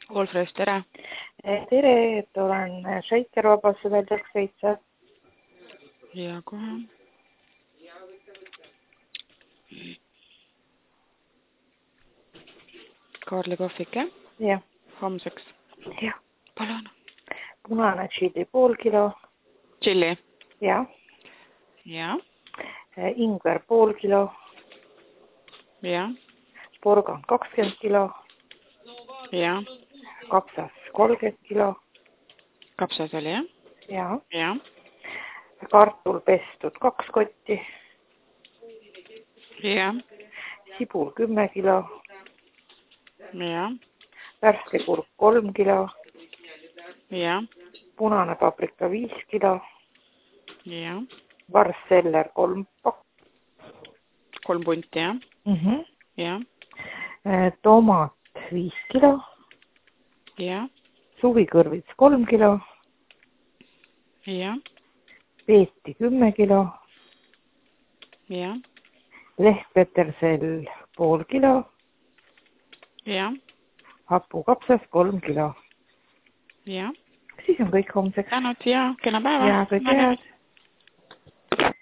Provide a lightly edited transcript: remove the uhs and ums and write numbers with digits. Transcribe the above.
Wolfreus, tere! Tere, et olen Šeikervabasse väljaks veitsa. Ja kohe. Kaarli kohvike Jah. homseks. Jah. Palun. Punane tšilli pool kilo. Tšilli. Jah. Ja. Ingver pool kilo. Ja. Porgand 20 kilo. Ja. Kapsas 30 kilo. Kapsas oli, jah? Ja. Ja. Kartul pestud 2 kotti. Ja. Sibul 10 kilo. Ja. Värske kurk 3 kilo. Ja. Punane paprika 5 kilo. Ja. Varsseller 3 pakk. 3 punti, jah? Ja. Tomat 5 kilo. Ja. Suvikõrvits 3 kilo. Ja. Peeti 10 kilo. Ja. Lehtpetersell pool kilo. Ja. Hapukapsas 3 kilo. Ja. Siis on kõik homseks. Tänud ja kena päeva. Ja kõik head.